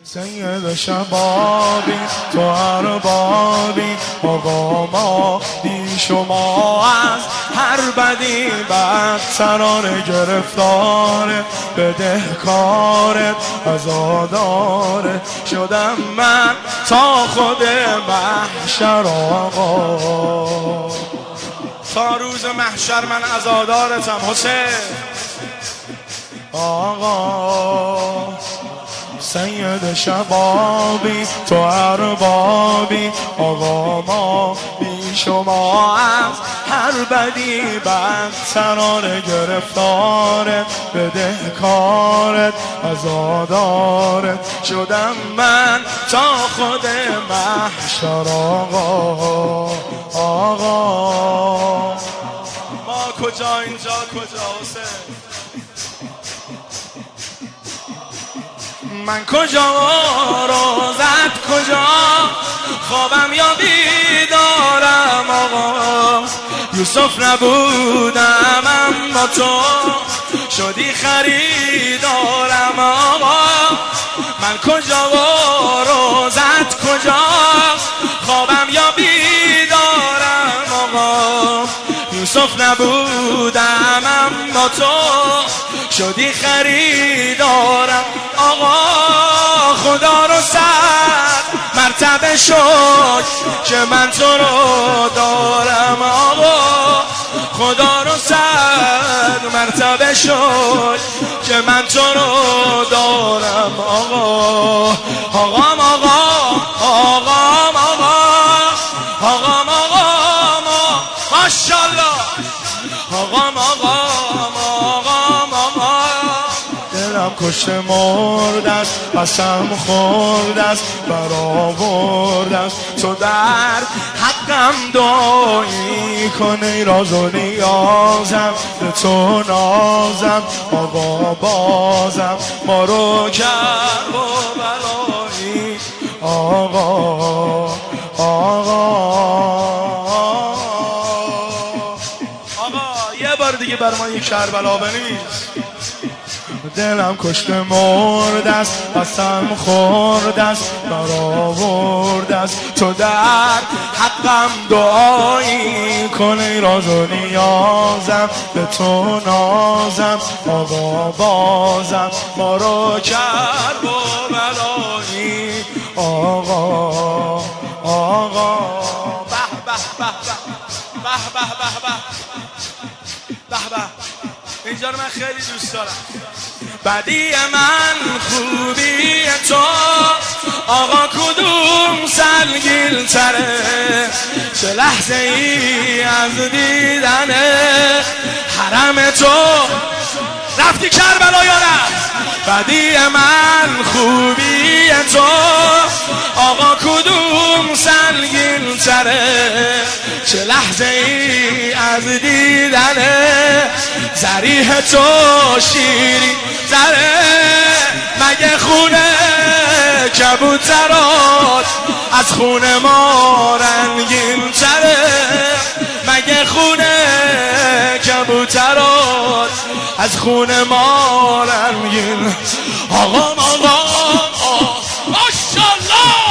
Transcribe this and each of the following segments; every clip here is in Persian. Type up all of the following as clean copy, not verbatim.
سید شبابی تو اربابی، آقا ما بی شما از هر بدی بدتران، گرفتار بدهکار عزادار شدم من تا خود محشر. آقا تا روز محشر من عزادارتم حسین. آقا سید شبابی تو اربابی، آقا ما بی شما از هر بدی بدتران، گرفتارت بدهکارت عزادارت شدم من تا خود محشر. آقا ما کجا اینجا کجا حسین؟ من کجا روزت کجا، خوابم یا بیدارم آقا. یوسف نبودم اما تو شدی خریدارم آقا. من کجا روزت کجا، خوابم یا بیدارم آقا. یوسف نبودم اما تو شدی خریدارم آقا. خدا رو 100 مرتبه شکر که من تو رو دارم آقا. خدا رو 100 مرتبه شکر که من تو رو دارم آقا. آقام آقا آقام آقا آقام آقام ماشاءالله. آقام آقام آقام آقا. دلم کشته مرد است، قسم خورد است، برآورد است تو در حقم دعایی کنی. راز و نیازم به تو نازم آقا، بازم ما رو کرد و بلایی آقا. یه بار دیگه بر ما یک کربلا بنویس. دلم کشته مرد است، قسم خورد است، برآورد است تو در حقم دعایی کنی. راز و نیازم به تو نازم آقا، بازم ما رو کرد و بلایی آقا. به به به به به به به به به. اینجا رو من خیلی دوست دارم. بدی من خوبی تو آقا، کدوم سنگین تره؟ چه لحظه ای از دیدن حرم تو رفتی کربلا یا نه؟ بدی من خوبی تو آقا، کدوم سنگین تره؟ چه لحظه ای از دیدن ذریح تو شیرین تره؟ مگه خونه کبوترات از خون ما رنگین تره؟ مگه خونه کبوترات از خون ما رنگین؟ آقام آقام ماشاءالله.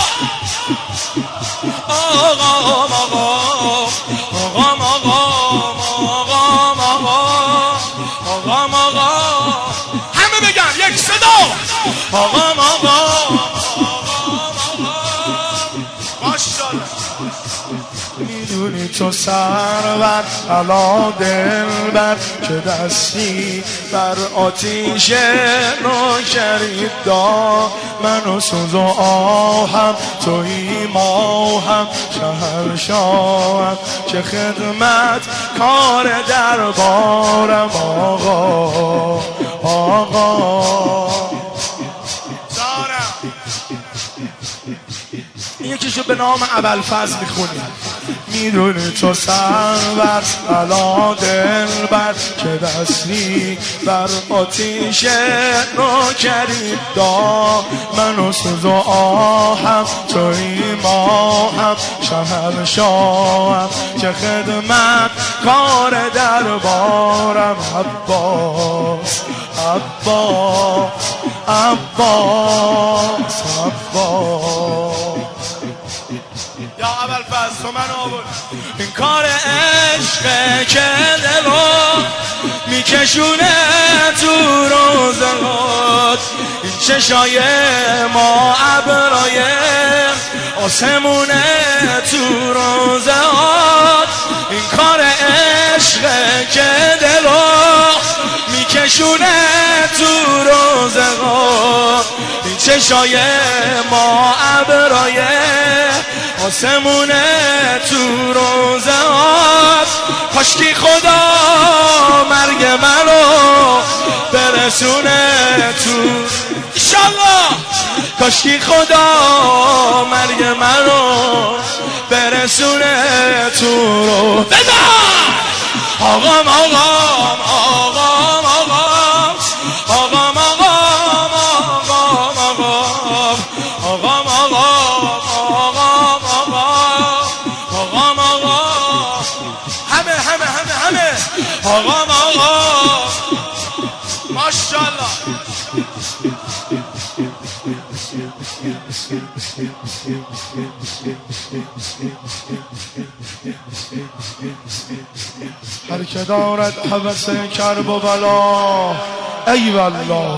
آقام آقام آقام آقام آقام آقام آقام. همه بگن یک صدا. آقام آقام ماشاءالله. میدونی تو سرور علا دلبر که دستی بر آتیش نوکری دا. من و سوز و آهم توی ماهم، شهنشاهم که خدمت کار دربارم آقا. یکیشو به نام ابوالفضل میخونیم. میدونی تو سرور علا دلبر که دستی بر آتیش نوکری دا. من و سوز و آهم توی ماهم، شهنشاهم که خدمت کار دربارم. عباس عباس عباس صفا یا اول فصل تو من آورد این کار عشقه که دلو میکشونه تو روزگار این چشای ما ابرای آسمونه تو روزگار این کار عشقه که دلو میکشونه تو روزگار این چشای ما ابرای آسمونه تو روزگار کاشکی خدا مرگ منو برسونه تو انشالله کاشکی خدا مرگ منو برسونه تو رو بدا آقام آقام آقام آقام آقام آقام آقام آقام آقام آقام آقام همه آقام آقام ماشاءالله هر که دارد هوس کرب و بلا ای والله